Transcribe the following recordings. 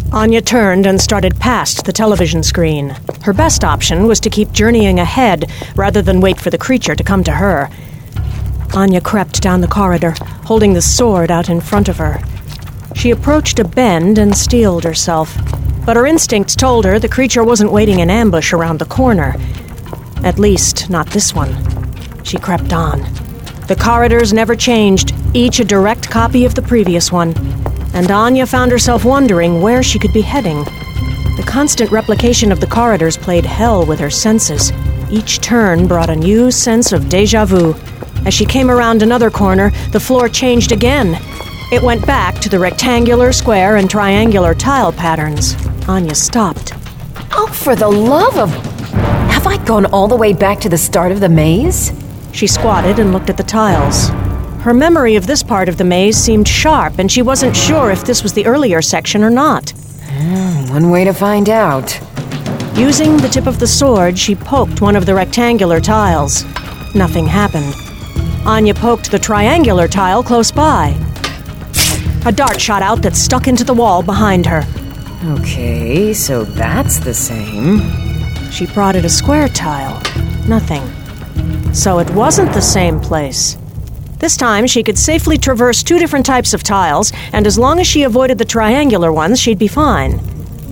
Anya turned and started past the television screen. Her best option was to keep journeying ahead rather than wait for the creature to come to her. Anya crept down the corridor, holding the sword out in front of her. She approached a bend and steeled herself, but her instincts told her the creature wasn't waiting in ambush around the corner. At least, not this one. She crept on. The corridors never changed, each a direct copy of the previous one, and Anya found herself wondering where she could be heading. The constant replication of the corridors played hell with her senses. Each turn brought a new sense of déjà vu. As she came around another corner, the floor changed again. It went back to the rectangular, square, and triangular tile patterns. Anya stopped. Oh, for the love of... Have I gone all the way back to the start of the maze? She squatted and looked at the tiles. Her memory of this part of the maze seemed sharp, and she wasn't sure if this was the earlier section or not. One way to find out. Using the tip of the sword, she poked one of the rectangular tiles. Nothing happened. Anya poked the triangular tile close by. A dart shot out that stuck into the wall behind her. Okay, so that's the same. She prodded a square tile. Nothing. So it wasn't the same place. This time, she could safely traverse two different types of tiles, and as long as she avoided the triangular ones, she'd be fine.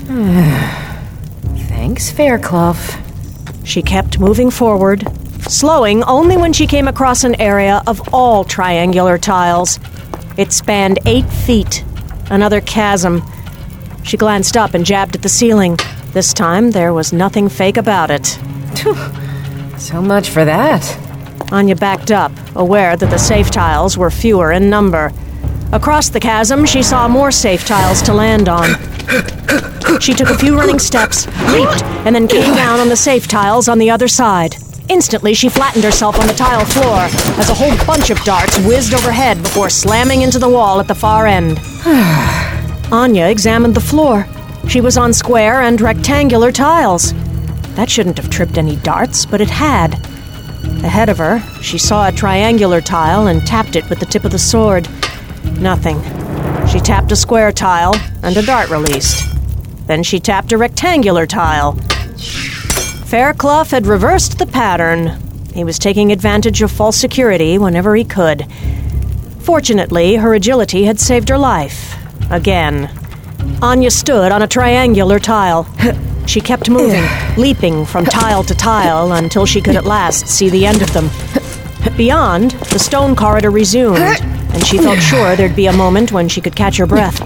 Thanks, Fairclough. She kept moving forward, slowing only when she came across an area of all triangular tiles. It spanned 8 feet, another chasm. She glanced up and jabbed at the ceiling. This time, there was nothing fake about it. So much for that. Anya backed up, aware that the safe tiles were fewer in number. Across the chasm, she saw more safe tiles to land on. She took a few running steps, leaped, and then came down on the safe tiles on the other side. Instantly, she flattened herself on the tile floor as a whole bunch of darts whizzed overhead before slamming into the wall at the far end. Anya examined the floor. She was on square and rectangular tiles. That shouldn't have tripped any darts, but it had. Ahead of her, she saw a triangular tile and tapped it with the tip of the sword. Nothing. She tapped a square tile, and a dart released. Then she tapped a rectangular tile. Fairclough had reversed the pattern. He was taking advantage of false security whenever he could. Fortunately, her agility had saved her life. Again. Anya stood on a triangular tile. She kept moving, leaping from tile to tile until she could at last see the end of them. Beyond, the stone corridor resumed, and she felt sure there'd be a moment when she could catch her breath.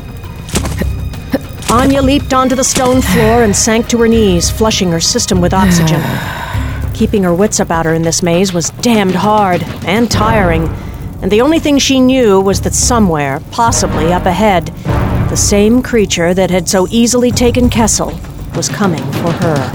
Anya leaped onto the stone floor and sank to her knees, flushing her system with oxygen. Keeping her wits about her in this maze was damned hard and tiring, and the only thing she knew was that somewhere, possibly up ahead, the same creature that had so easily taken Kessel was coming for her.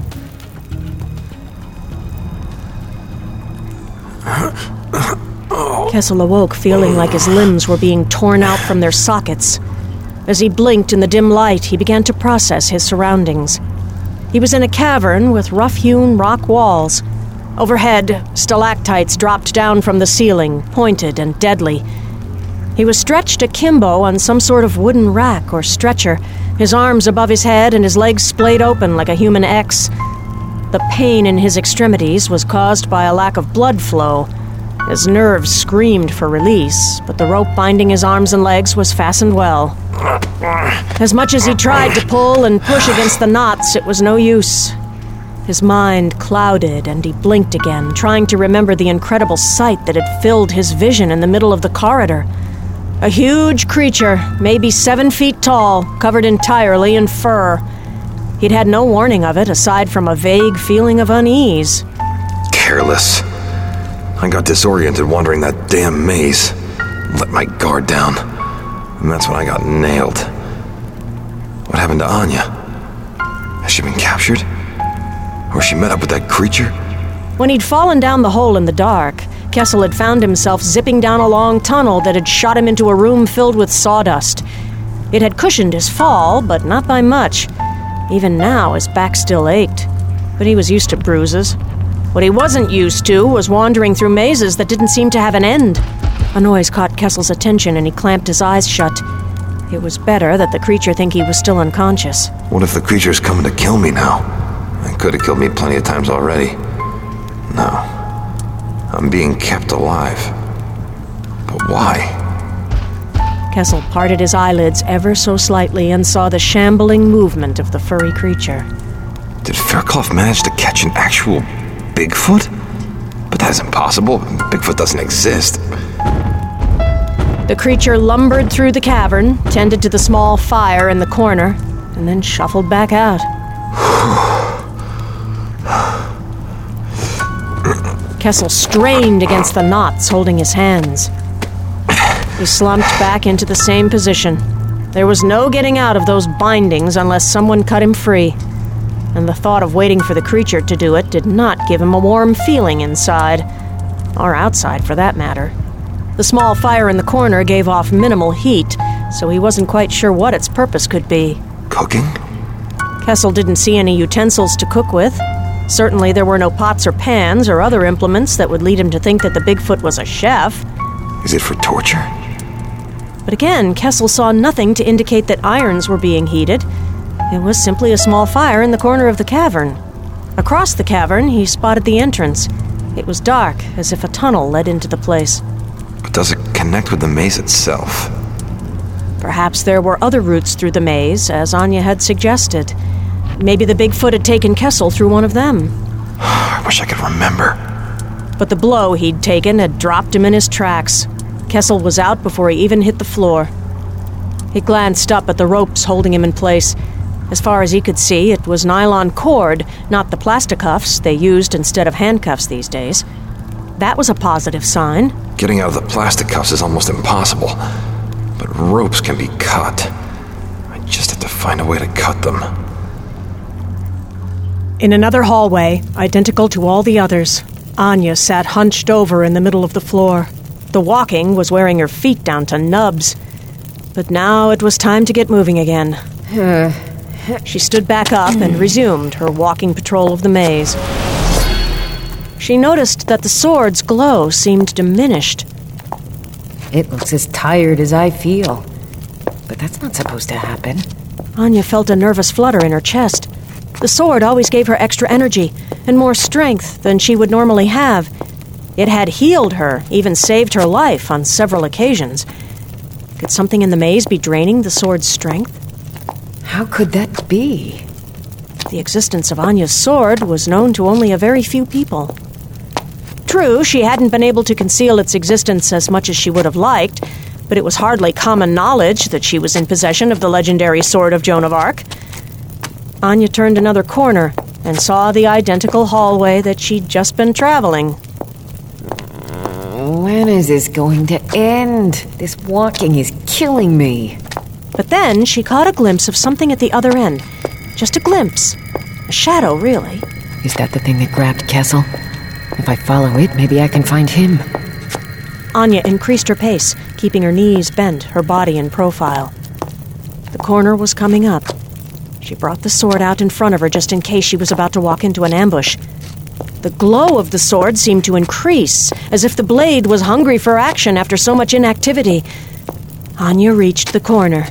Kessel awoke feeling like his limbs were being torn out from their sockets. As he blinked in the dim light, he began to process his surroundings. He was in a cavern with rough-hewn rock walls. Overhead, stalactites dropped down from the ceiling, pointed and deadly. He was stretched akimbo on some sort of wooden rack or stretcher, his arms above his head and his legs splayed open like a human X. The pain in his extremities was caused by a lack of blood flow. His nerves screamed for release, but the rope binding his arms and legs was fastened well. As much as he tried to pull and push against the knots, it was no use. His mind clouded, and he blinked again, trying to remember the incredible sight that had filled his vision in the middle of the corridor. A huge creature, maybe 7 feet tall, covered entirely in fur. He'd had no warning of it, aside from a vague feeling of unease. Careless. I got disoriented wandering that damn maze. Let my guard down. And that's when I got nailed. What happened to Anya? Has she been captured? Or she met up with that creature? When he'd fallen down the hole in the dark, Kessel had found himself zipping down a long tunnel that had shot him into a room filled with sawdust. It had cushioned his fall, but not by much. Even now, his back still ached. But he was used to bruises. What he wasn't used to was wandering through mazes that didn't seem to have an end. A noise caught Kessel's attention, and he clamped his eyes shut. It was better that the creature think he was still unconscious. What if the creature's coming to kill me now? It could have killed me plenty of times already. No. I'm being kept alive. But why? Kessel parted his eyelids ever so slightly and saw the shambling movement of the furry creature. Did Fairclough manage to catch an actual Bigfoot? But that's impossible. Bigfoot doesn't exist. The creature lumbered through the cavern, tended to the small fire in the corner, and then shuffled back out. Kessel strained against the knots holding his hands. He slumped back into the same position. There was no getting out of those bindings unless someone cut him free. And the thought of waiting for the creature to do it did not give him a warm feeling inside. Or outside, for that matter. The small fire in the corner gave off minimal heat, so he wasn't quite sure what its purpose could be. Cooking? Kessel didn't see any utensils to cook with. Certainly there were no pots or pans or other implements that would lead him to think that the Bigfoot was a chef. Is it for torture? But again, Kessel saw nothing to indicate that irons were being heated. It was simply a small fire in the corner of the cavern. Across the cavern, he spotted the entrance. It was dark, as if a tunnel led into the place. But does it connect with the maze itself? Perhaps there were other routes through the maze, as Anya had suggested. Maybe the Bigfoot had taken Kessel through one of them. I wish I could remember. But the blow he'd taken had dropped him in his tracks. Kessel was out before he even hit the floor. He glanced up at the ropes holding him in place. As far as he could see, it was nylon cord, not the plasticuffs they used instead of handcuffs these days. That was a positive sign. Getting out of the plastic cuffs is almost impossible. But ropes can be cut. I just have to find a way to cut them. In another hallway, identical to all the others, Anya sat hunched over in the middle of the floor. The walking was wearing her feet down to nubs. But now it was time to get moving again. She stood back up and resumed her walking patrol of the maze. She noticed that the sword's glow seemed diminished. It looks as tired as I feel. But that's not supposed to happen. Anya felt a nervous flutter in her chest. The sword always gave her extra energy and more strength than she would normally have. It had healed her, even saved her life on several occasions. Could something in the maze be draining the sword's strength? How could that be? The existence of Anya's sword was known to only a very few people. True, she hadn't been able to conceal its existence as much as she would have liked, but it was hardly common knowledge that she was in possession of the legendary sword of Joan of Arc. Anya turned another corner and saw the identical hallway that she'd just been traveling. When is this going to end? This walking is killing me. But then she caught a glimpse of something at the other end. Just a glimpse. A shadow, really. Is that the thing that grabbed Kessel? If I follow it, maybe I can find him. Anya increased her pace, keeping her knees bent, her body in profile. The corner was coming up. She brought the sword out in front of her just in case she was about to walk into an ambush. The glow of the sword seemed to increase, as if the blade was hungry for action after so much inactivity. Anya reached the corner.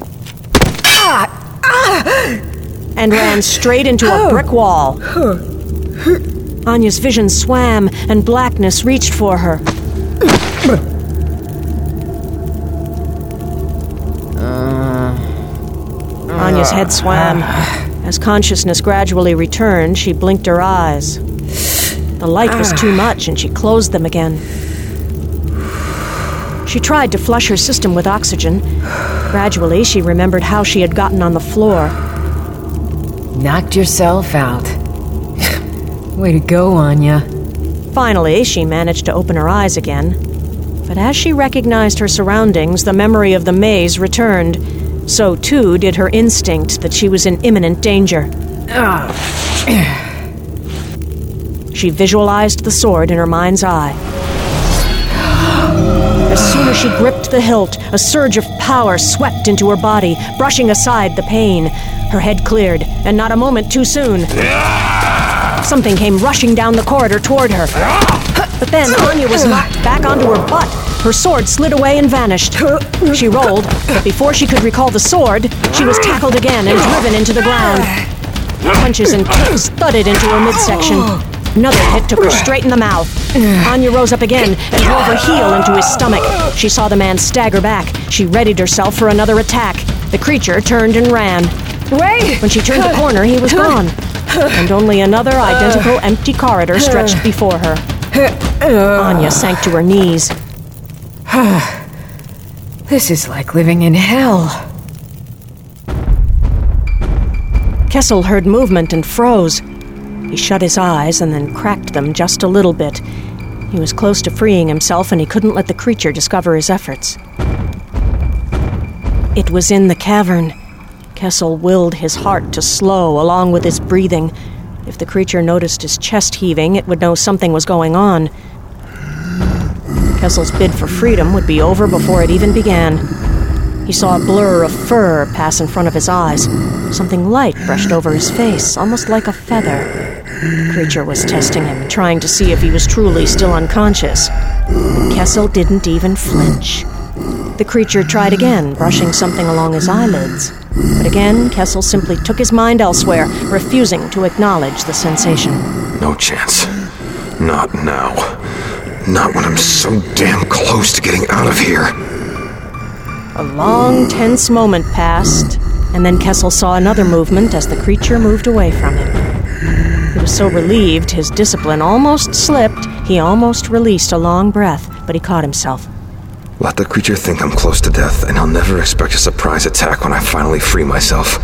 And ran straight into a brick wall. Anya's vision swam, and blackness reached for her. Anya's head swam. As consciousness gradually returned, she blinked her eyes. The light was too much, and she closed them again. She tried to flush her system with oxygen. Gradually, she remembered how she had gotten on the floor. Knocked yourself out. Way to go, Anya. Finally, she managed to open her eyes again. But as she recognized her surroundings, the memory of the maze returned. So, too, did her instinct that she was in imminent danger. She visualized the sword in her mind's eye. As soon as she gripped the hilt, a surge of power swept into her body, brushing aside the pain. Her head cleared, and not a moment too soon. Something came rushing down the corridor toward her. But then Anya was knocked back onto her butt. Her sword slid away and vanished. She rolled, but before she could recall the sword, she was tackled again and driven into the ground. Punches and kicks thudded into her midsection. Another hit took her straight in the mouth. Anya rose up again and drove her heel into his stomach. She saw the man stagger back. She readied herself for another attack. The creature turned and ran. Wait! When she turned the corner, he was gone. And only another identical empty corridor stretched before her. Anya sank to her knees. This is like living in hell. Kessel heard movement and froze. He shut his eyes and then cracked them just a little bit. He was close to freeing himself, and he couldn't let the creature discover his efforts. It was in the cavern. Kessel willed his heart to slow along with his breathing. If the creature noticed his chest heaving, it would know something was going on. Kessel's bid for freedom would be over before it even began. He saw a blur of fur pass in front of his eyes. Something light brushed over his face, almost like a feather. The creature was testing him, trying to see if he was truly still unconscious. But Kessel didn't even flinch. The creature tried again, brushing something along his eyelids. But again, Kessel simply took his mind elsewhere, refusing to acknowledge the sensation. No chance. Not now. Not when I'm so damn close to getting out of here. A long, tense moment passed, and then Kessel saw another movement as the creature moved away from him. He was so relieved his discipline almost slipped, he almost released a long breath, but he caught himself. Let the creature think I'm close to death, and I'll never expect a surprise attack when I finally free myself.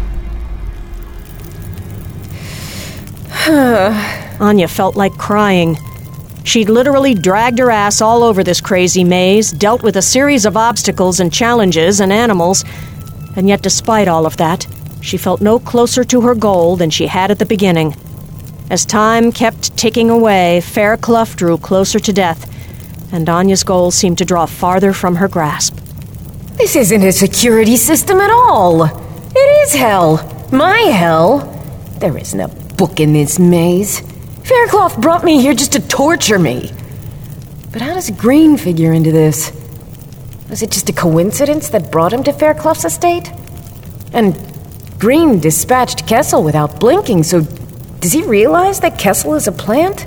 Anya felt like crying. She'd literally dragged her ass all over this crazy maze, dealt with a series of obstacles and challenges and animals, and yet despite all of that, she felt no closer to her goal than she had at the beginning. As time kept ticking away, Fairclough drew closer to death, and Anya's goal seemed to draw farther from her grasp. This isn't a security system at all. It is hell. My hell. There isn't a book in this maze. Fairclough brought me here just to torture me. But how does Green figure into this? Was it just a coincidence that brought him to Fairclough's estate? And Green dispatched Kessel without blinking, so does he realize that Kessel is a plant?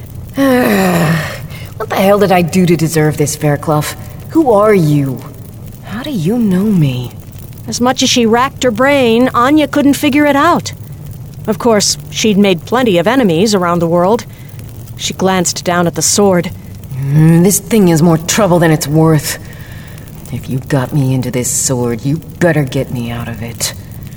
What the hell did I do to deserve this, Fairclough? Who are you? How do you know me? As much as she racked her brain, Anya couldn't figure it out. Of course, she'd made plenty of enemies around the world. She glanced down at the sword. This thing is more trouble than it's worth. If you got me into this sword, you better get me out of it.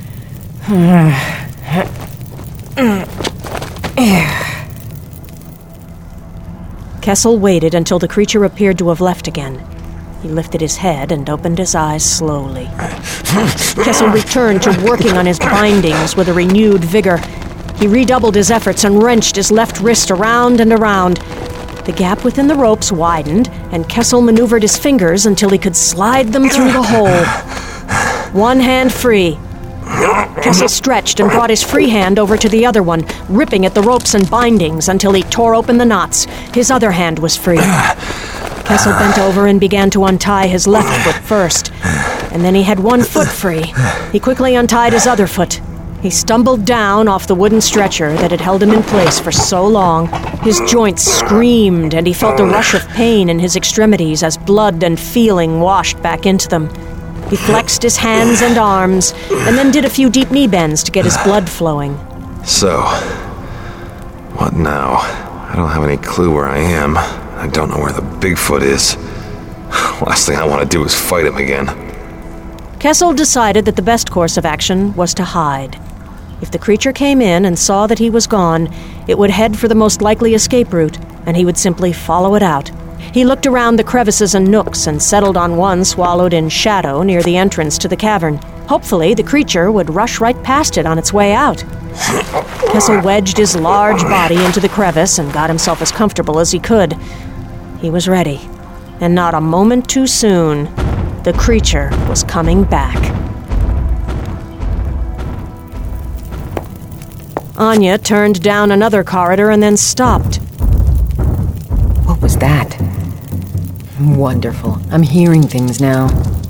Kessel waited until the creature appeared to have left again. He lifted his head and opened his eyes slowly. Kessel returned to working on his bindings with a renewed vigor. He redoubled his efforts and wrenched his left wrist around and around. The gap within the ropes widened, and Kessel maneuvered his fingers until he could slide them through the hole. One hand free. Kessel stretched and brought his free hand over to the other one, ripping at the ropes and bindings until he tore open the knots. His other hand was free. Kessel bent over and began to untie his left foot first, and then he had one foot free. He quickly untied his other foot. He stumbled down off the wooden stretcher that had held him in place for so long. His joints screamed, and he felt a rush of pain in his extremities as blood and feeling washed back into them. He flexed his hands and arms, and then did a few deep knee bends to get his blood flowing. So, what now? I don't have any clue where I am. I don't know where the Bigfoot is. Last thing I want to do is fight him again. Kessel decided that the best course of action was to hide. If the creature came in and saw that he was gone, it would head for the most likely escape route, and he would simply follow it out. He looked around the crevices and nooks and settled on one swallowed in shadow near the entrance to the cavern. Hopefully, the creature would rush right past it on its way out. Kessel wedged his large body into the crevice and got himself as comfortable as he could. He was ready, and not a moment too soon, the creature was coming back. Anya turned down another corridor and then stopped. What was that? Wonderful. I'm hearing things now.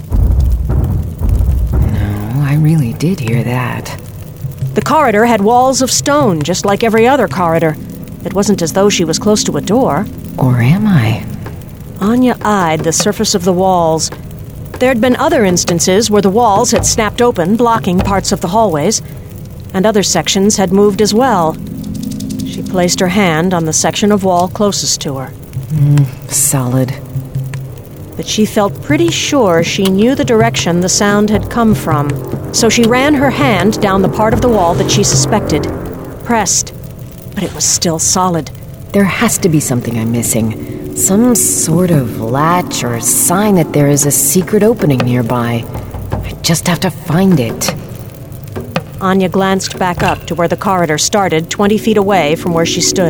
No, I really did hear that. The corridor had walls of stone, just like every other corridor. It wasn't as though she was close to a door. Or am I? Anya eyed the surface of the walls. There'd been other instances where the walls had snapped open, blocking parts of the hallways, and other sections had moved as well. She placed her hand on the section of wall closest to her. Solid. But she felt pretty sure she knew the direction the sound had come from, so she ran her hand down the part of the wall that she suspected. Pressed, but it was still solid. There has to be something I'm missing. Some sort of latch or sign that there is a secret opening nearby. I just have to find it. Anya glanced back up to where the corridor started, 20 feet away from where she stood.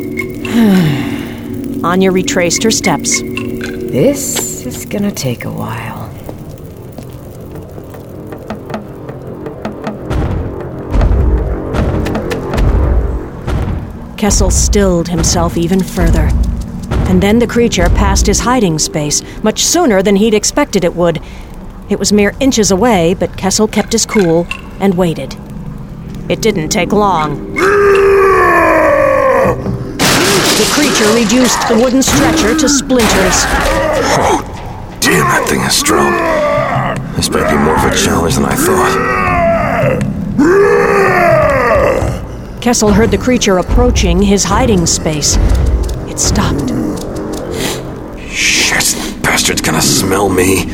Anya retraced her steps. This is gonna take a while. Kessel stilled himself even further. And then the creature passed his hiding space, much sooner than he'd expected it would. It was mere inches away, but Kessel kept his cool and waited. It didn't take long. The creature reduced the wooden stretcher to splinters. Oh, damn, that thing is strong. This might be more of a challenge than I thought. Kessel heard the creature approaching his hiding space. It stopped. Shit, bastard's gonna smell me.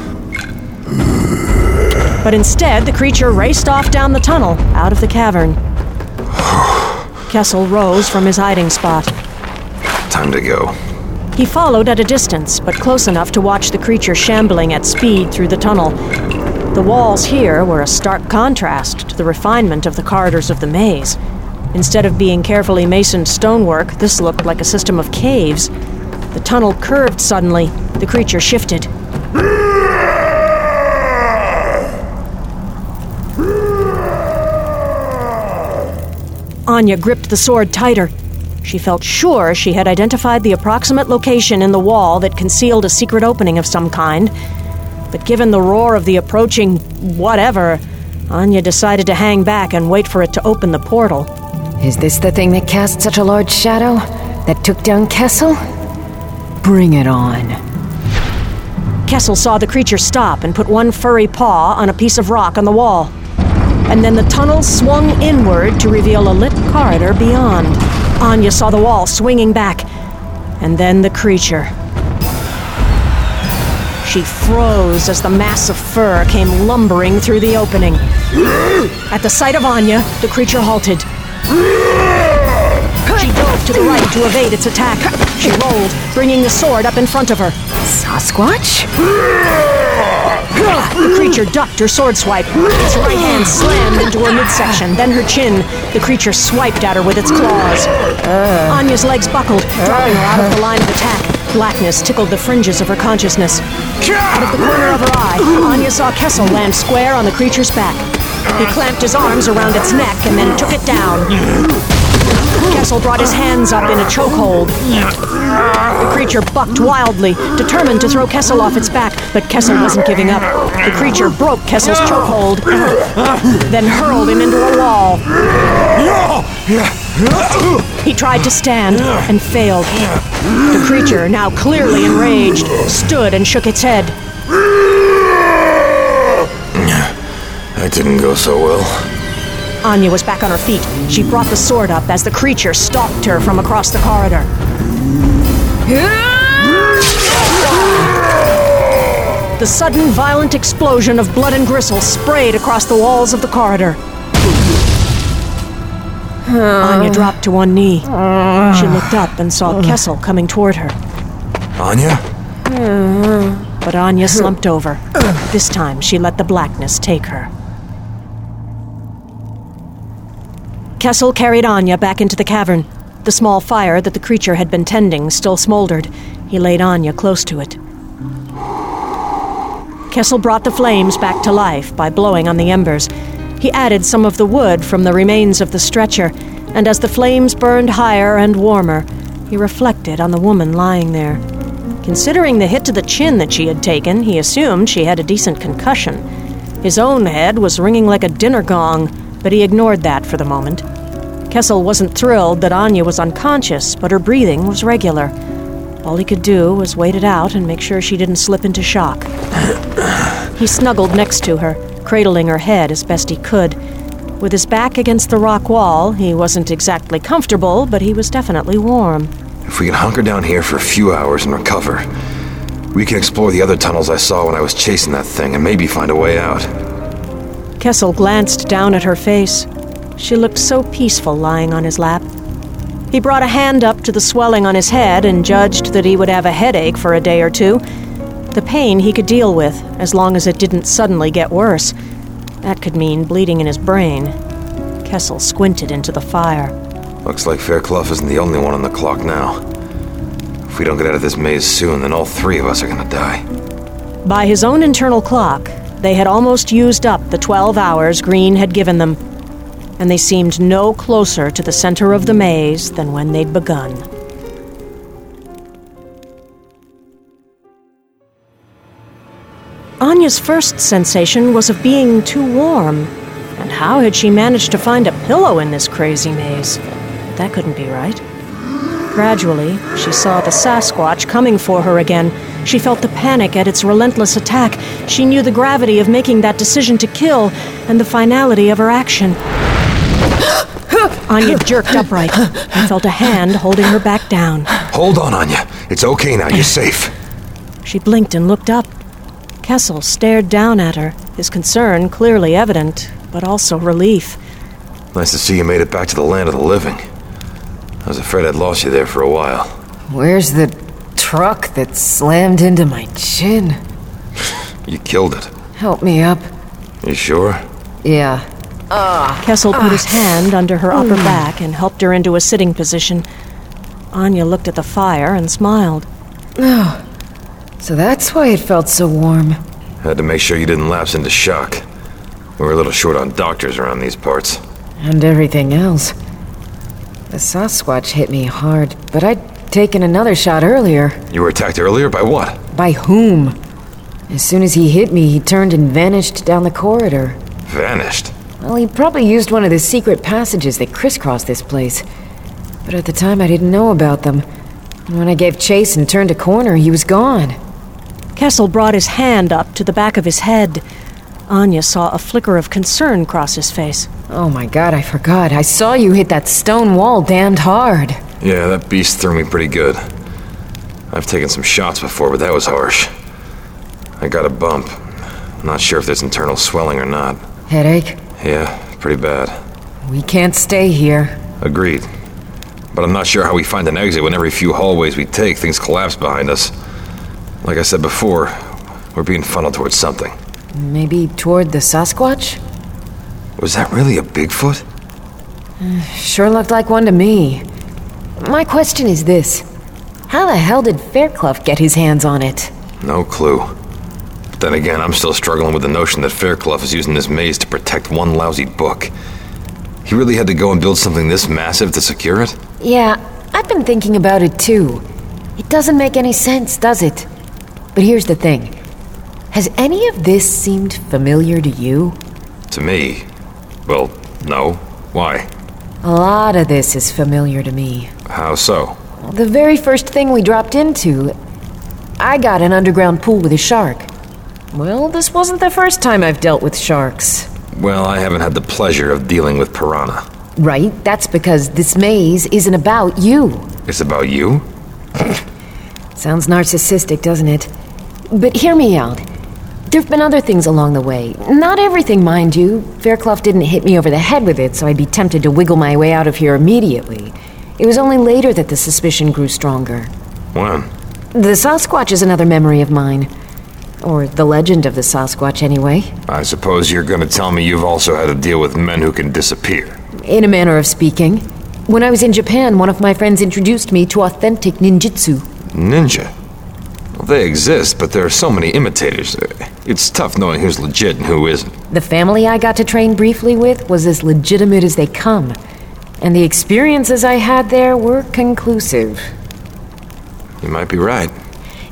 But instead, the creature raced off down the tunnel, out of the cavern. Kessel rose from his hiding spot. Time to go. He followed at a distance, but close enough to watch the creature shambling at speed through the tunnel. The walls here were a stark contrast to the refinement of the corridors of the maze. Instead of being carefully masoned stonework, this looked like a system of caves. The tunnel curved suddenly. The creature shifted. Anya gripped the sword tighter. She felt sure she had identified the approximate location in the wall that concealed a secret opening of some kind. But given the roar of the approaching whatever, Anya decided to hang back and wait for it to open the portal. Is this the thing that cast such a large shadow? That took down Kessel? Bring it on. Kessel saw the creature stop and put one furry paw on a piece of rock on the wall. And then the tunnel swung inward to reveal a lit corridor beyond. Anya saw the wall swinging back, and then the creature. She froze as the mass of fur came lumbering through the opening. At the sight of Anya, the creature halted. She dove to the right to evade its attack. She rolled, bringing the sword up in front of her. Sasquatch? The creature ducked her sword swipe. Its right hand slammed into her midsection, then her chin. The creature swiped at her with its claws. Anya's legs buckled, dropping her out of the line of attack. Blackness tickled the fringes of her consciousness. Out of the corner of her eye, Anya saw Kessel land square on the creature's back. He clamped his arms around its neck and then took it down. Kessel brought his hands up in a chokehold. The creature bucked wildly, determined to throw Kessel off its back, but Kessel wasn't giving up. The creature broke Kessel's chokehold, then hurled him into a wall. He tried to stand and failed. The creature, now clearly enraged, stood and shook its head. That didn't go so well. Anya was back on her feet. She brought the sword up as the creature stalked her from across the corridor. The sudden, violent explosion of blood and gristle sprayed across the walls of the corridor. Anya dropped to one knee. She looked up and saw Kessel coming toward her. Anya? But Anya slumped over. This time, she let the blackness take her. Kessel carried Anya back into the cavern. The small fire that the creature had been tending still smoldered. He laid Anya close to it. Kessel brought the flames back to life by blowing on the embers. He added some of the wood from the remains of the stretcher, and as the flames burned higher and warmer, he reflected on the woman lying there. Considering the hit to the chin that she had taken, he assumed she had a decent concussion. His own head was ringing like a dinner gong, but he ignored that for the moment. Kessel wasn't thrilled that Anya was unconscious, but her breathing was regular. All he could do was wait it out and make sure she didn't slip into shock. He snuggled next to her, cradling her head as best he could. With his back against the rock wall, he wasn't exactly comfortable, but he was definitely warm. If we can hunker down here for a few hours and recover, we can explore the other tunnels I saw when I was chasing that thing and maybe find a way out. Kessel glanced down at her face. She looked so peaceful lying on his lap. He brought a hand up to the swelling on his head and judged that he would have a headache for a day or two. The pain he could deal with, as long as it didn't suddenly get worse. That could mean bleeding in his brain. Kessel squinted into the fire. Looks like Fairclough isn't the only one on the clock now. If we don't get out of this maze soon, then all three of us are gonna die. By his own internal clock, they had almost used up the 12 hours Green had given them, and they seemed no closer to the center of the maze than when they'd begun. Anya's first sensation was of being too warm, and how had she managed to find a pillow in this crazy maze? That couldn't be right. Gradually, she saw the Sasquatch coming for her again. She felt the panic at its relentless attack. She knew the gravity of making that decision to kill, and the finality of her action. Anya jerked upright and felt a hand holding her back down. Hold on, Anya. It's okay now. You're safe. She blinked and looked up. Kessel stared down at her, his concern clearly evident, but also relief. Nice to see you made it back to the land of the living. I was afraid I'd lost you there for a while. Where's the truck that slammed into my chin? You killed it. Help me up. You sure? Yeah. Kessel put his hand under her upper back and helped her into a sitting position. Anya looked at the fire and smiled. Oh, so that's why it felt so warm. Had to make sure you didn't lapse into shock. We're a little short on doctors around these parts. And everything else. The Sasquatch hit me hard, but I'd taken another shot earlier. You were attacked earlier? By what? By whom? As soon as he hit me, he turned and vanished down the corridor. Vanished? Well, he probably used one of the secret passages that crisscross this place. But at the time, I didn't know about them. And when I gave chase and turned a corner, he was gone. Kessel brought his hand up to the back of his head. Anya saw a flicker of concern cross his face. Oh my god, I forgot. I saw you hit that stone wall damned hard. Yeah, that beast threw me pretty good. I've taken some shots before, but that was harsh. I got a bump. Not sure if there's internal swelling or not. Headache? Yeah, pretty bad. We can't stay here. Agreed. But I'm not sure how we find an exit when every few hallways we take, things collapse behind us. Like I said before, we're being funneled towards something. Maybe toward the Sasquatch? Was that really a Bigfoot? Sure looked like one to me. My question is this. How the hell did Fairclough get his hands on it? No clue. But then again, I'm still struggling with the notion that Fairclough is using this maze to protect one lousy book. He really had to go and build something this massive to secure it? Yeah, I've been thinking about it too. It doesn't make any sense, does it? But here's the thing. Has any of this seemed familiar to you? To me? Well, no. Why? A lot of this is familiar to me. How so? The very first thing we dropped into, I got an underground pool with a shark. Well, this wasn't the first time I've dealt with sharks. Well, I haven't had the pleasure of dealing with piranha. Right, that's because this maze isn't about you. It's about you? Sounds narcissistic, doesn't it? But hear me out. There've been other things along the way. Not everything, mind you. Fairclough didn't hit me over the head with it, so I'd be tempted to wiggle my way out of here immediately. It was only later that the suspicion grew stronger. When? The Sasquatch is another memory of mine. Or the legend of the Sasquatch, anyway. I suppose you're gonna tell me you've also had to deal with men who can disappear. In a manner of speaking. When I was in Japan, one of my friends introduced me to authentic ninjutsu. Ninja? Well, they exist, but there are so many imitators. It's tough knowing who's legit and who isn't. The family I got to train briefly with was as legitimate as they come. And the experiences I had there were conclusive. You might be right.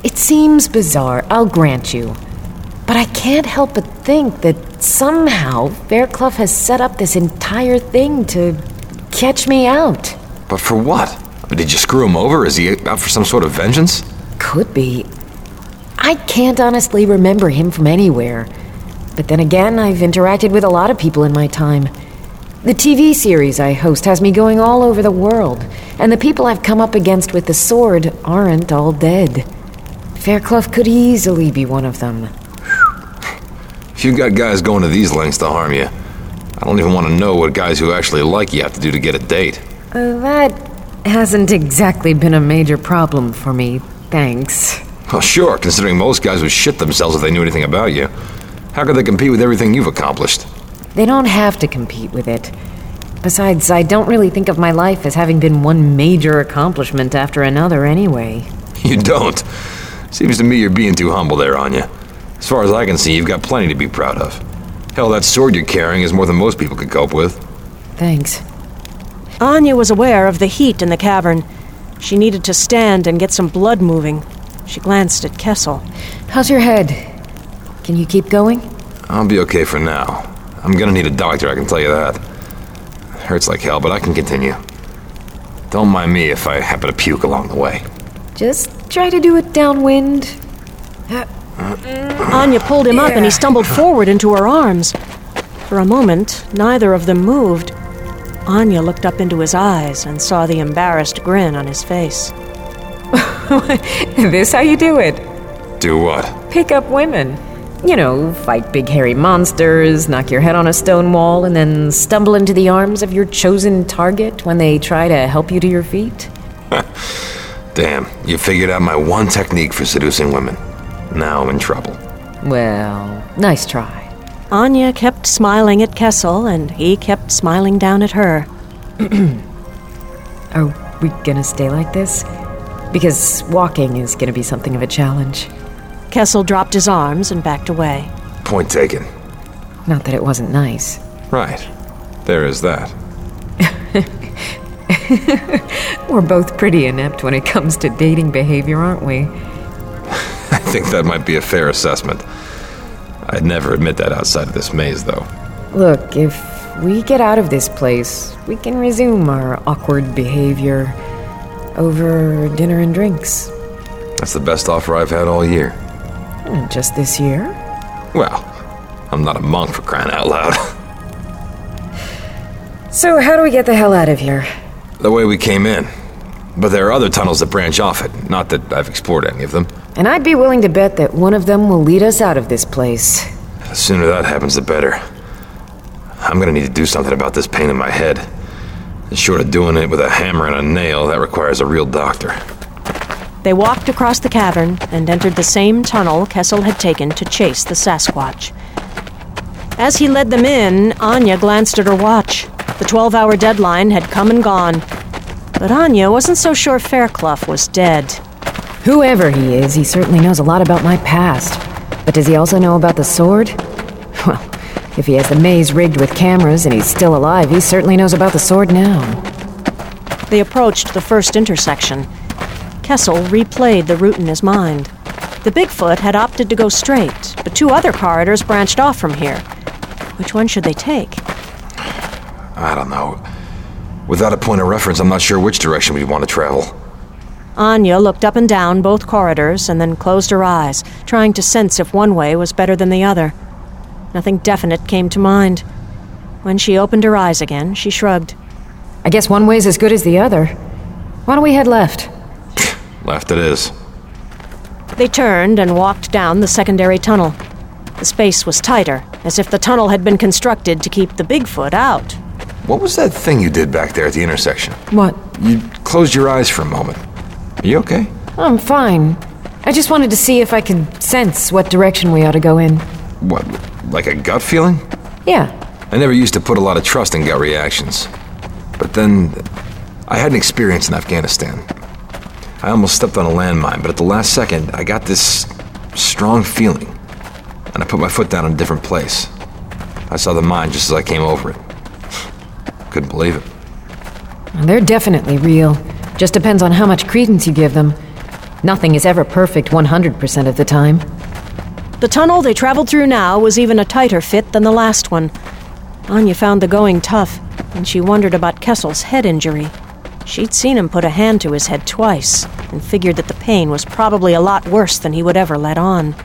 It seems bizarre, I'll grant you. But I can't help but think that somehow Fairclough has set up this entire thing to catch me out. But for what? Did you screw him over? Is he out for some sort of vengeance? Could be. I can't honestly remember him from anywhere. But then again, I've interacted with a lot of people in my time. The TV series I host has me going all over the world, and the people I've come up against with the sword aren't all dead. Fairclough could easily be one of them. If you've got guys going to these lengths to harm you, I don't even want to know what guys who actually like you have to do to get a date. That hasn't exactly been a major problem for me, thanks. Well, sure, considering most guys would shit themselves if they knew anything about you. How could they compete with everything you've accomplished? They don't have to compete with it. Besides, I don't really think of my life as having been one major accomplishment after another anyway. You don't. Seems to me you're being too humble there, Anya. As far as I can see, you've got plenty to be proud of. Hell, that sword you're carrying is more than most people could cope with. Thanks. Anya was aware of the heat in the cavern. She needed to stand and get some blood moving. She glanced at Kessel. How's your head? Can you keep going? I'll be okay for now. I'm gonna need a doctor, I can tell you that. It hurts like hell, but I can continue. Don't mind me if I happen to puke along the way. Just try to do it downwind. Anya pulled him up and he stumbled forward into her arms. For a moment, neither of them moved. Anya looked up into his eyes and saw the embarrassed grin on his face. This how you do it? Do what? Pick up women. You know, fight big hairy monsters, knock your head on a stone wall, and then stumble into the arms of your chosen target when they try to help you to your feet. Damn, you figured out my one technique for seducing women. Now I'm in trouble. Well, nice try. Anya kept smiling at Kessel, and he kept smiling down at her. Are we gonna stay like this? Because walking is gonna be something of a challenge. Kessel dropped his arms and backed away. Point taken. Not that it wasn't nice. Right. There is that. We're both pretty inept when it comes to dating behavior, aren't we? I think that might be a fair assessment. I'd never admit that outside of this maze, though. Look, if we get out of this place, we can resume our awkward behavior over dinner and drinks. That's the best offer I've had all year. Just this year? Well, I'm not a monk for crying out loud. So how do we get the hell out of here? The way we came in. But there are other tunnels that branch off it. Not that I've explored any of them. And I'd be willing to bet that one of them will lead us out of this place. The sooner that happens, the better. I'm gonna need to do something about this pain in my head. And short of doing it with a hammer and a nail, that requires a real doctor. They walked across the cavern and entered the same tunnel Kessel had taken to chase the Sasquatch. As he led them in, Anya glanced at her watch. The 12-hour deadline had come and gone. But Anya wasn't so sure Fairclough was dead. Whoever he is, he certainly knows a lot about my past. But does he also know about the sword? Well, if he has the maze rigged with cameras and he's still alive, he certainly knows about the sword now. They approached the first intersection. Kessel replayed the route in his mind. The Bigfoot had opted to go straight, but 2 other corridors branched off from here. Which one should they take? I don't know. Without a point of reference, I'm not sure which direction we'd want to travel. Anya looked up and down both corridors and then closed her eyes, trying to sense if one way was better than the other. Nothing definite came to mind. When she opened her eyes again, she shrugged. I guess one way's as good as the other. Why don't we head left? Left it is. They turned and walked down the secondary tunnel. The space was tighter, as if the tunnel had been constructed to keep the Bigfoot out. What was that thing you did back there at the intersection? What? You closed your eyes for a moment. Are you okay? I'm fine. I just wanted to see if I could sense what direction we ought to go in. What, like a gut feeling? Yeah. I never used to put a lot of trust in gut reactions. But then, I had an experience in Afghanistan. I almost stepped on a landmine, but at the last second, I got this strong feeling. And I put my foot down in a different place. I saw the mine just as I came over it. Couldn't believe it. They're definitely real. Just depends on how much credence you give them. Nothing is ever perfect 100% of the time. The tunnel they traveled through now was even a tighter fit than the last one. Anya found the going tough, and she wondered about Kessel's head injury. She'd seen him put a hand to his head twice, and figured that the pain was probably a lot worse than he would ever let on.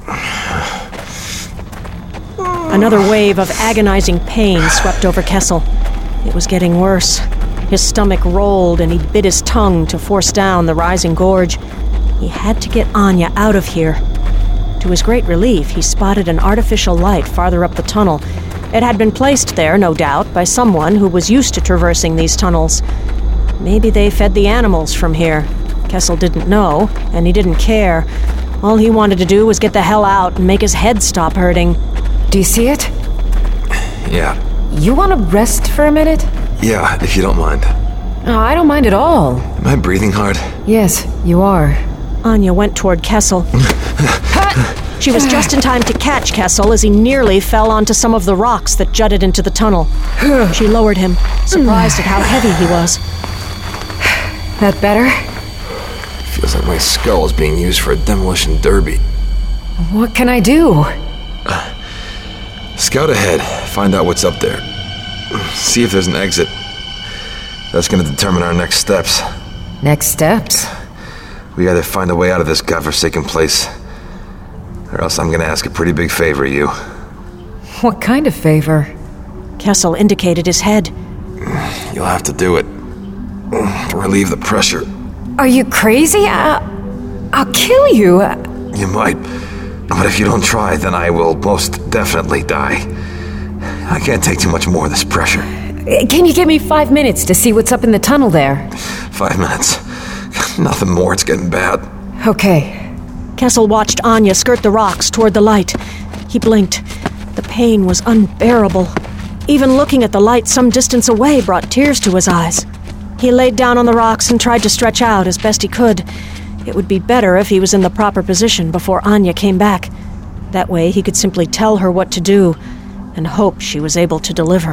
Another wave of agonizing pain swept over Kessel. It was getting worse. His stomach rolled, and he bit his tongue to force down the rising gorge. He had to get Anya out of here. To his great relief, he spotted an artificial light farther up the tunnel. It had been placed there, no doubt, by someone who was used to traversing these tunnels. Maybe they fed the animals from here. Kessel didn't know, and he didn't care. All he wanted to do was get the hell out and make his head stop hurting. Do you see it? Yeah. You want to rest for a minute? Yeah, if you don't mind. Oh, I don't mind at all. Am I breathing hard? Yes, you are. Anya went toward Kessel. She was just in time to catch Kessel as he nearly fell onto some of the rocks that jutted into the tunnel. She lowered him, surprised at how heavy he was. That better? Feels like my skull is being used for a demolition derby. What can I do? Scout ahead, find out what's up there. See if there's an exit. That's gonna determine our next steps. Next steps? We either find a way out of this godforsaken place, or else I'm gonna ask a pretty big favor of you. What kind of favor? Kessel indicated his head. You'll have to do it. To relieve the pressure. Are you crazy? I'll kill you. You might. But if you don't try, then I will most definitely die. I can't take too much more of this pressure. Can you give me 5 minutes to see what's up in the tunnel there? 5 minutes. Nothing more, it's getting bad. Okay. Kessel watched Anya skirt the rocks toward the light. He blinked. The pain was unbearable. Even looking at the light some distance away brought tears to his eyes. He laid down on the rocks and tried to stretch out as best he could. It would be better if he was in the proper position before Anya came back. That way he could simply tell her what to do and hope she was able to deliver.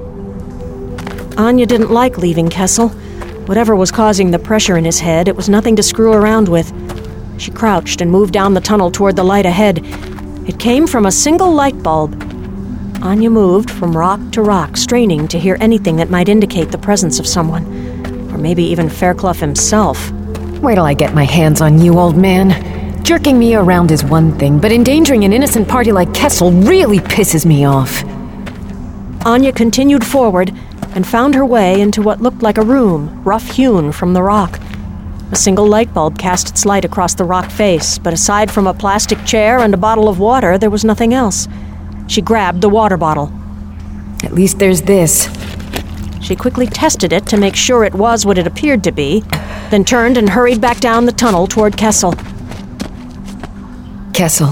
Anya didn't like leaving Kessel. Whatever was causing the pressure in his head, it was nothing to screw around with. She crouched and moved down the tunnel toward the light ahead. It came from a single light bulb. Anya moved from rock to rock, straining to hear anything that might indicate the presence of someone. Or maybe even Fairclough himself. Wait till I get my hands on you, old man. Jerking me around is one thing, but endangering an innocent party like Kessel really pisses me off. Anya continued forward and found her way into what looked like a room, rough-hewn from the rock. A single light bulb cast its light across the rock face, but aside from a plastic chair and a bottle of water, there was nothing else. She grabbed the water bottle. At least there's this. She quickly tested it to make sure it was what it appeared to be, then turned and hurried back down the tunnel toward Kessel. Kessel.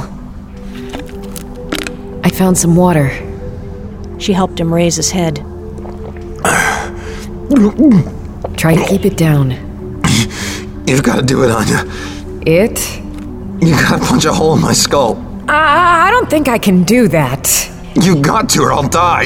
I found some water. She helped him raise his head. Try to keep it down. You've got to do it, Anya. It? You gotta punch a hole in my skull. I don't think I can do that. You got to or I'll die.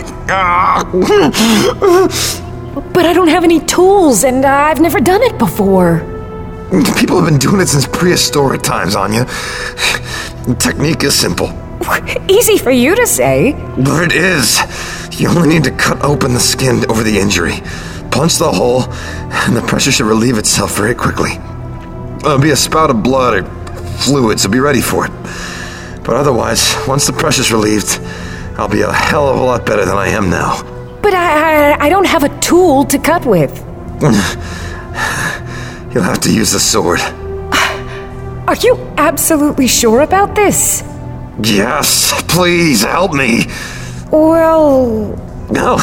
But I don't have any tools, and I've never done it before. People have been doing it since prehistoric times, Anya. The technique is simple. Easy for you to say. But it is. You only need to cut open the skin over the injury, punch the hole, and the pressure should relieve itself very quickly. There'll be a spout of blood or fluid, so be ready for it. But otherwise, once the pressure's relieved, I'll be a hell of a lot better than I am now. But I don't have a tool to cut with. You'll have to use the sword. Are you absolutely sure about this? Yes, please help me. Well... No.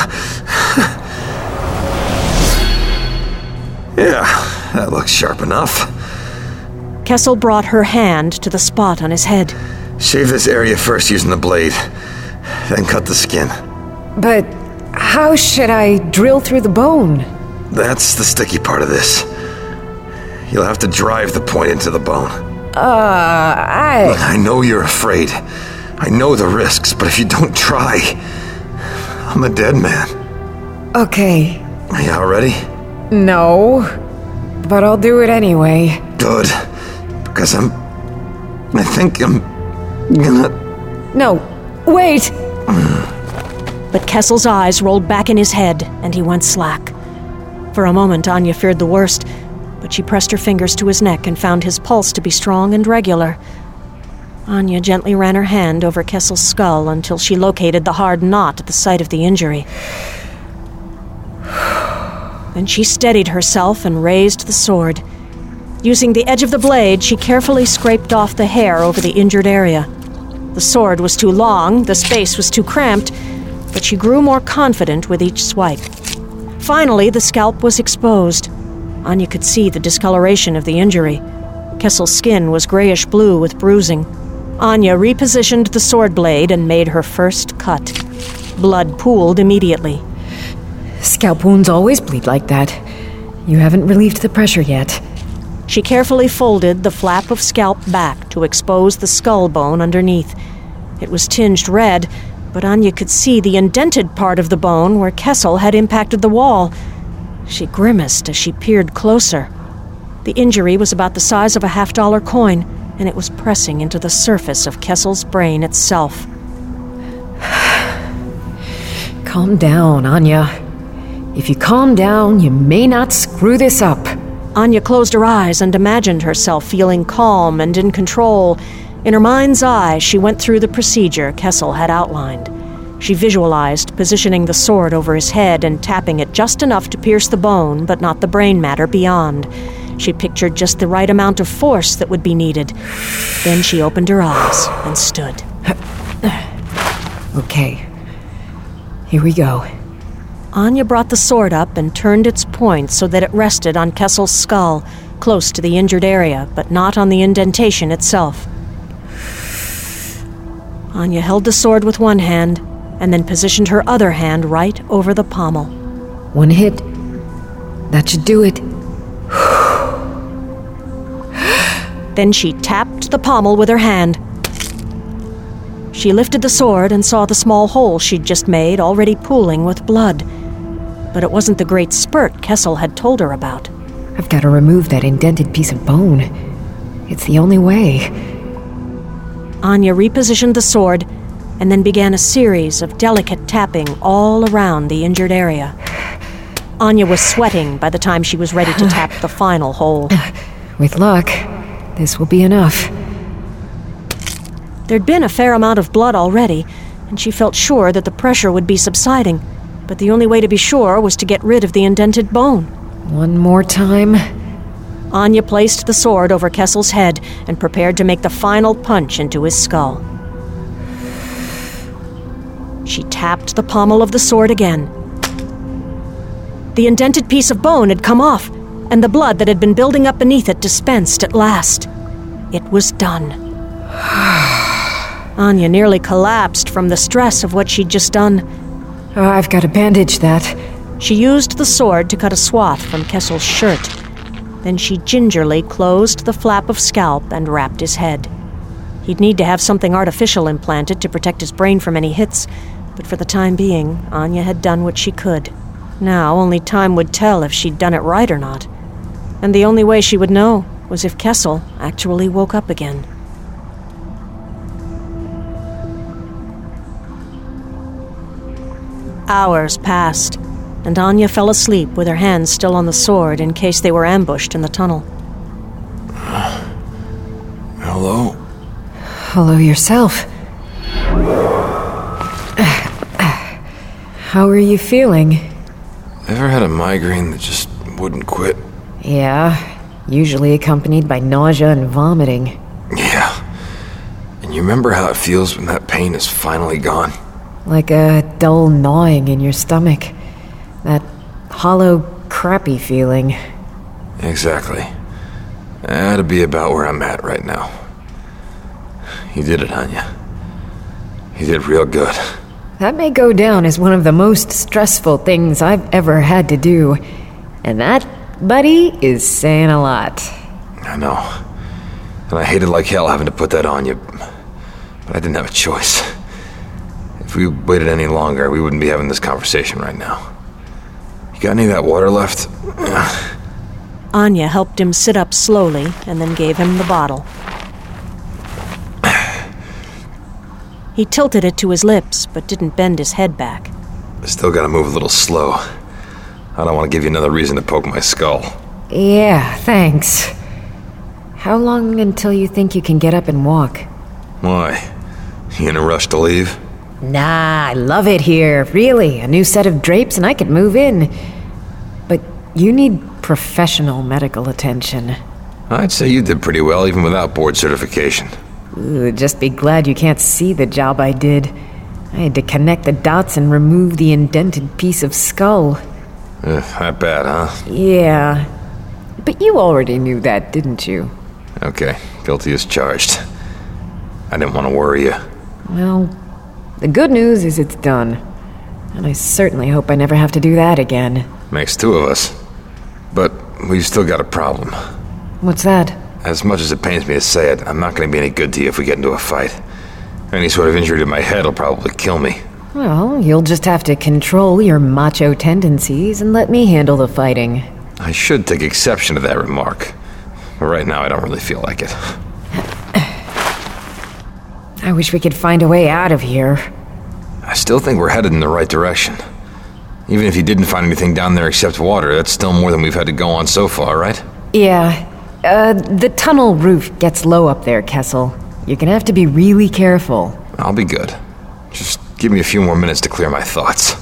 Yeah, that looks sharp enough. Kessel brought her hand to the spot on his head. Shave this area first using the blade, then cut the skin. But how should I drill through the bone? That's the sticky part of this. You'll have to drive the point into the bone. Look, I know you're afraid. I know the risks, but if you don't try, I'm a dead man. Okay. Are you all ready? No, but I'll do it anyway. Good. 'Cause I think I'm gonna... No, wait! But Kessel's eyes rolled back in his head, and he went slack. For a moment, Anya feared the worst, but she pressed her fingers to his neck and found his pulse to be strong and regular. Anya gently ran her hand over Kessel's skull until she located the hard knot at the site of the injury. Then she steadied herself and raised the sword. Using the edge of the blade, she carefully scraped off the hair over the injured area. The sword was too long, the space was too cramped, but she grew more confident with each swipe. Finally, the scalp was exposed. Anya could see the discoloration of the injury. Kessel's skin was grayish-blue with bruising. Anya repositioned the sword blade and made her first cut. Blood pooled immediately. Scalp wounds always bleed like that. You haven't relieved the pressure yet. She carefully folded the flap of scalp back to expose the skull bone underneath. It was tinged red, but Anya could see the indented part of the bone where Kessel had impacted the wall. She grimaced as she peered closer. The injury was about the size of a $50 coin, and it was pressing into the surface of Kessel's brain itself. Calm down, Anya. If you calm down, you may not screw this up. Anya closed her eyes and imagined herself feeling calm and in control. In her mind's eye, she went through the procedure Kessel had outlined. She visualized positioning the sword over his head and tapping it just enough to pierce the bone, but not the brain matter beyond. She pictured just the right amount of force that would be needed. Then she opened her eyes and stood. Okay. Here we go. Anya brought the sword up and turned its point so that it rested on Kessel's skull, close to the injured area, but not on the indentation itself. Anya held the sword with one hand, and then positioned her other hand right over the pommel. One hit. That should do it. Then she tapped the pommel with her hand. She lifted the sword and saw the small hole she'd just made already pooling with blood. But it wasn't the great spurt Kessel had told her about. I've got to remove that indented piece of bone. It's the only way. Anya repositioned the sword and then began a series of delicate tapping all around the injured area. Anya was sweating by the time she was ready to tap the final hole. With luck, this will be enough. There'd been a fair amount of blood already, and she felt sure that the pressure would be subsiding. But the only way to be sure was to get rid of the indented bone. One more time. Anya placed the sword over Kessel's head and prepared to make the final punch into his skull. She tapped the pommel of the sword again. The indented piece of bone had come off, and the blood that had been building up beneath it dispensed at last. It was done. Anya nearly collapsed from the stress of what she'd just done. Oh, I've got to bandage that. She used the sword to cut a swath from Kessel's shirt. Then she gingerly closed the flap of scalp and wrapped his head. He'd need to have something artificial implanted to protect his brain from any hits, but for the time being, Anya had done what she could. Now only time would tell if she'd done it right or not. And the only way she would know was if Kessel actually woke up again. Hours passed, and Anya fell asleep with her hands still on the sword in case they were ambushed in the tunnel. Hello? Hello yourself. How are you feeling? Ever had a migraine that just wouldn't quit? Yeah, usually accompanied by nausea and vomiting. Yeah. And you remember how it feels when that pain is finally gone? Like a dull gnawing in your stomach. That hollow, crappy feeling. Exactly. That'd be about where I'm at right now. You did it, Anya. You did real good. That may go down as one of the most stressful things I've ever had to do. And that, buddy, is saying a lot. I know. And I hated like hell having to put that on you. But I didn't have a choice. If we waited any longer, we wouldn't be having this conversation right now. You got any of that water left? Anya helped him sit up slowly and then gave him the bottle. He tilted it to his lips, but didn't bend his head back. Still gotta move a little slow. I don't want to give you another reason to poke my skull. Yeah, thanks. How long until you think you can get up and walk? Why? You in a rush to leave? Nah, I love it here. Really, a new set of drapes and I could move in. But you need professional medical attention. I'd say you did pretty well, even without board certification. Ooh, just be glad you can't see the job I did. I had to connect the dots and remove the indented piece of skull. That bad, huh? Yeah. But you already knew that, didn't you? Okay, guilty as charged. I didn't want to worry you. Well, the good news is it's done. And I certainly hope I never have to do that again. Makes two of us. But we've still got a problem. What's that? As much as it pains me to say it, I'm not going to be any good to you if we get into a fight. Any sort of injury to my head will probably kill me. Well, you'll just have to control your macho tendencies and let me handle the fighting. I should take exception to that remark. But right now I don't really feel like it. I wish we could find a way out of here. I still think we're headed in the right direction. Even if you didn't find anything down there except water, that's still more than we've had to go on so far, right? Yeah. The tunnel roof gets low up there, Kessel. You're gonna have to be really careful. I'll be good. Just give me a few more minutes to clear my thoughts.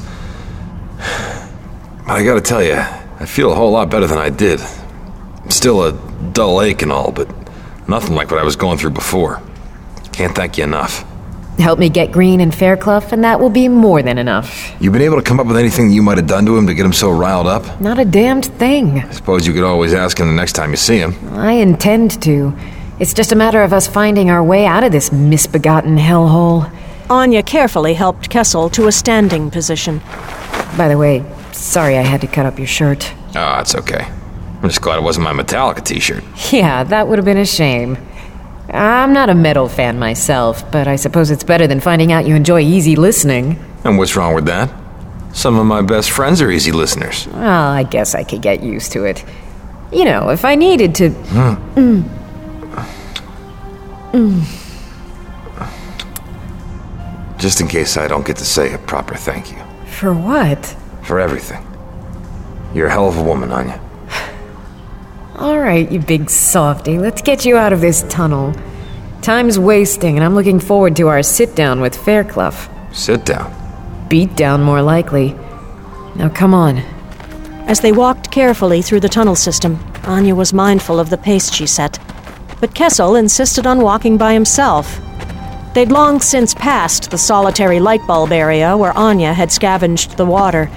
But I gotta tell you, I feel a whole lot better than I did. Still a dull ache and all, but nothing like what I was going through before. Can't thank you enough. Help me get Green and Fairclough, and that will be more than enough. You been able to come up with anything you might have done to him to get him so riled up? Not a damned thing. I suppose you could always ask him the next time you see him. I intend to. It's just a matter of us finding our way out of this misbegotten hellhole. Anya carefully helped Kessel to a standing position. By the way, sorry I had to cut up your shirt. Oh, it's okay. I'm just glad it wasn't my Metallica t-shirt. Yeah, that would have been a shame. I'm not a metal fan myself, but I suppose it's better than finding out you enjoy easy listening. And what's wrong with that? Some of my best friends are easy listeners. Well, I guess I could get used to it. You know, if I needed to... Just in case I don't get to say a proper thank you. For what? For everything. You're a hell of a woman, Anya. All right, you big softy. Let's get you out of this tunnel. Time's wasting, and I'm looking forward to our sit-down with Fairclough. Sit down. Beat down, more likely. Now, come on. As they walked carefully through the tunnel system, Anya was mindful of the pace she set. But Kessel insisted on walking by himself. They'd long since passed the solitary light bulb area where Anya had scavenged the water.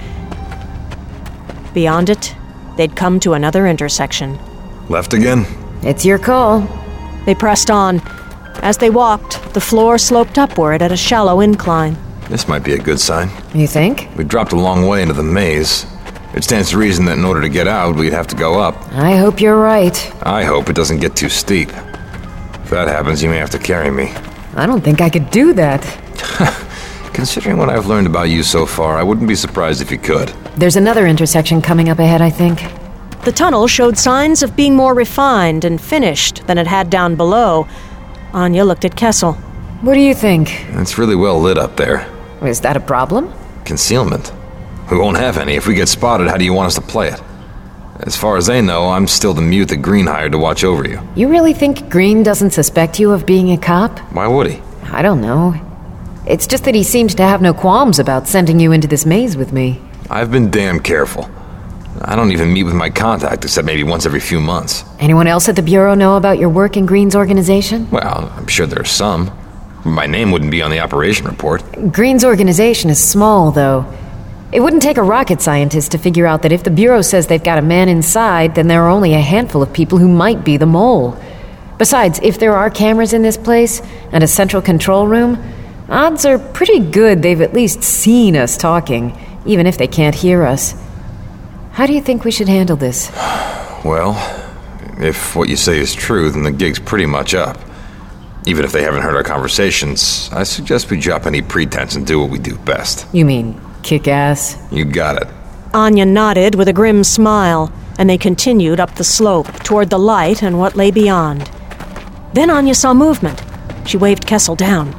Beyond it, they'd come to another intersection. Left again? It's your call. They pressed on. As they walked, the floor sloped upward at a shallow incline. This might be a good sign. You think? We dropped a long way into the maze. It stands to reason that in order to get out, we'd have to go up. I hope you're right. I hope it doesn't get too steep. If that happens, you may have to carry me. I don't think I could do that. Considering what I've learned about you so far, I wouldn't be surprised if you could. There's another intersection coming up ahead, I think. The tunnel showed signs of being more refined and finished than it had down below. Anya looked at Kessel. What do you think? It's really well lit up there. Is that a problem? Concealment. We won't have any. If we get spotted, how do you want us to play it? As far as they know, I'm still the mute that Green hired to watch over you. You really think Green doesn't suspect you of being a cop? Why would he? I don't know. It's just that he seems to have no qualms about sending you into this maze with me. I've been damn careful. I don't even meet with my contact except maybe once every few months. Anyone else at the Bureau know about your work in Green's organization? Well, I'm sure there's some. My name wouldn't be on the operation report. Green's organization is small, though. It wouldn't take a rocket scientist to figure out that if the Bureau says they've got a man inside, then there are only a handful of people who might be the mole. Besides, if there are cameras in this place, and a central control room, odds are pretty good they've at least seen us talking, even if they can't hear us. How do you think we should handle this? Well, if what you say is true, then the gig's pretty much up. Even if they haven't heard our conversations, I suggest we drop any pretense and do what we do best. You mean kick ass? You got it. Anya nodded with a grim smile. and they continued up the slope toward the light and what lay beyond. Then Anya saw movement. She waved Kessel down.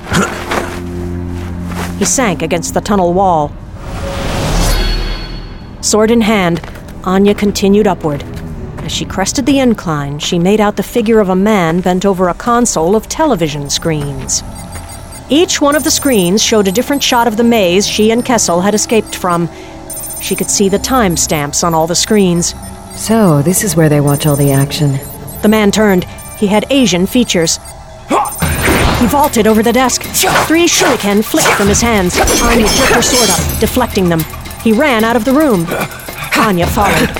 He sank against the tunnel wall. Sword in hand, Anya continued upward. As she crested the incline, she made out the figure of a man bent over a console of television screens. Each one of the screens showed a different shot of the maze she and Kessel had escaped from. She could see the timestamps on all the screens. So, this is where they watch all the action. The man turned. He had Asian features. He vaulted over the desk. 3 shuriken flicked from his hands. Anya jerked her sword up, deflecting them. He ran out of the room. Anya followed.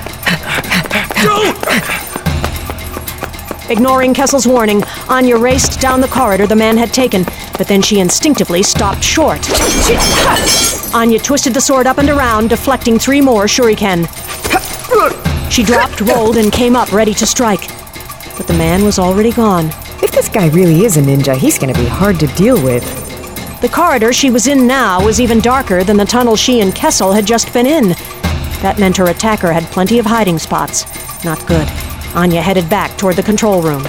Ignoring Kessel's warning, Anya raced down the corridor the man had taken, but then she instinctively stopped short. Anya twisted the sword up and around, deflecting 3 more shuriken. She dropped, rolled, and came up ready to strike. But the man was already gone. If this guy really is a ninja, he's gonna be hard to deal with. The corridor she was in now was even darker than the tunnel she and Kessel had just been in. That meant her attacker had plenty of hiding spots. Not good. Anya headed back toward the control room.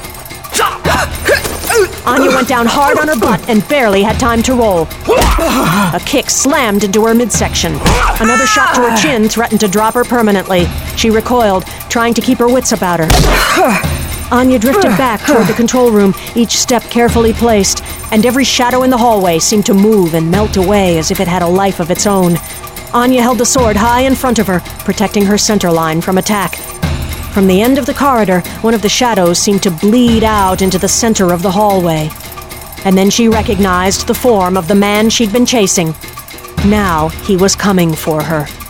Anya went down hard on her butt and barely had time to roll. A kick slammed into her midsection. Another shot to her chin threatened to drop her permanently. She recoiled, trying to keep her wits about her. Anya drifted back toward the control room, each step carefully placed, and every shadow in the hallway seemed to move and melt away as if it had a life of its own. Anya held the sword high in front of her, protecting her center line from attack. From the end of the corridor, one of the shadows seemed to bleed out into the center of the hallway. And then she recognized the form of the man she'd been chasing. Now he was coming for her.